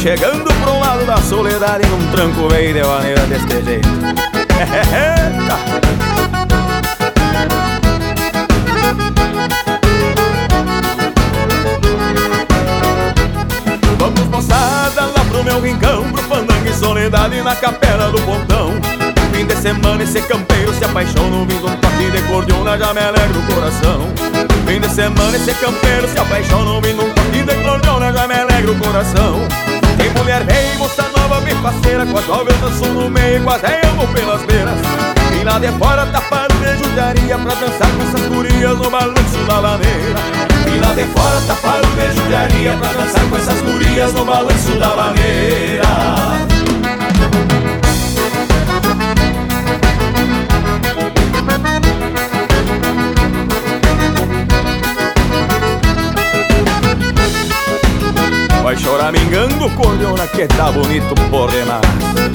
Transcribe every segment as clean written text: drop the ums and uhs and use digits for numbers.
chegando pro lado da soledade, num tranco veio de maneira deste jeito. Vamos moçada lá pro meu rincão, pro fandango e soledade na capela do pontão. Fim de semana esse campeiro se apaixona, ouvindo um toque de cordiona já me alegra o coração. Fim de semana esse campeiro se apaixona, ouvindo um toque de cordiona já me alegra o coração. Tem mulher bem, moça nova, bem faceira, com a jovem eu danço no meio, com as eu vou pelas beiras. E lá de fora tapado de judiaria, pra dançar com essas gurias no balanço da laneira. E lá de fora tapado de judiaria, pra dançar com essas gurias no balanço da laneira. Vai chorar mingando cordiona que tá bonito por demais.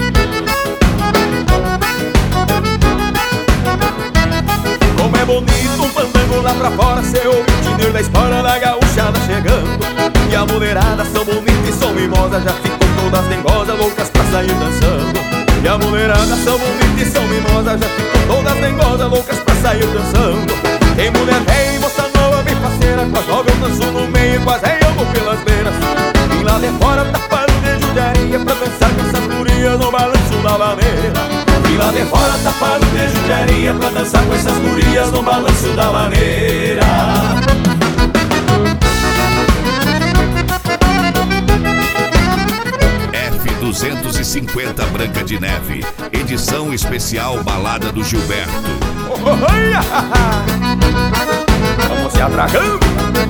Como é bonito um fandango lá pra fora, cê ouve o tiner da história da gauchada chegando. E a mulherada são bonitas e são mimosas, já ficam todas dengosas, loucas pra sair dançando. E a mulherada são bonitas e são mimosas, já ficam todas dengosas, loucas pra sair dançando. Tem mulher bem, moça nova, bem faceira, com a jovem eu danço no meio, quase eu vou pelas beiras. E lá de fora tapado de judiaria, pra dançar com essas gurias no balanço da laneira. E lá de fora tapado de judiaria, pra dançar com essas gurias no balanço da laneira. F250 Branca de Neve, edição especial Balada do Gilberto. Vamos se atragando.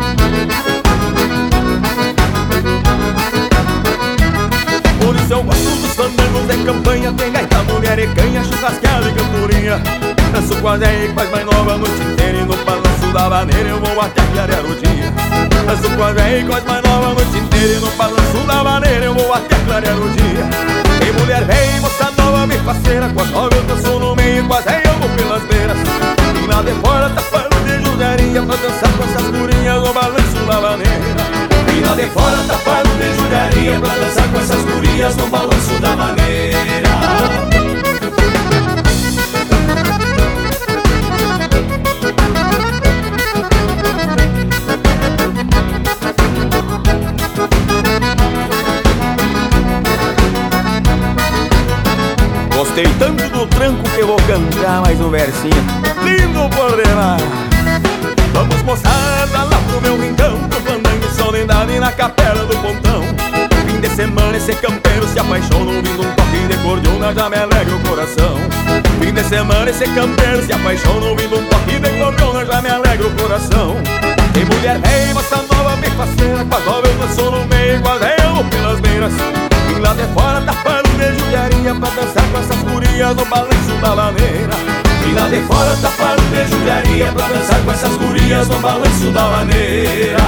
Por isso eu gosto dos fandangos de campanha, tem gaita, mulher e canha, churrasqueada e cantorinha. Danço com a Zé e faz mais nova a noite inteira, e no balanço da laneira eu vou até clarear o dia. Danço com a Zé e faz mais nova a noite inteira, e no balanço da laneira eu vou até clarear o dia. Tem mulher bem, moça nova, bem faceira, com a jovem eu danço no meio, com a Zé eu vou pelas beiras. E lá de fora tapando de judiaria, pra dançar com essas gurias no balanço da laneira. E lá de fora tapado de judiaria, pra dançar com essas gurias no balanço da maneira. Gostei tanto do tranco que vou cantar mais um versinho lindo por demais. Vamos moçada lá pro meu rincão, pro fandango e soledade na capela do pontão. Fim de semana esse campeiro se apaixona, ouvindo um toque de cordiona já me alegra o coração. Fim de semana esse campeiro se apaixona, ouvindo um toque de cordiona já me alegra o coração. Tem mulher bem, moça nova, bem faceira, com a jovem eu danço no meio, quase eu vou pelas beiras. E lá de fora tapando de judiaria, pra dançar com essas gurias no balanço da laneira. E lá de fora tapado de judiaria, pra dançar com essas gurias no balanço da laneira.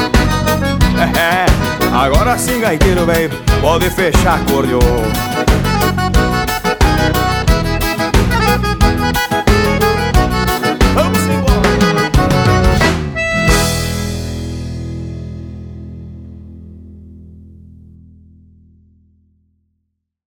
Agora sim, gaiteiro velho, pode fechar a cordiona.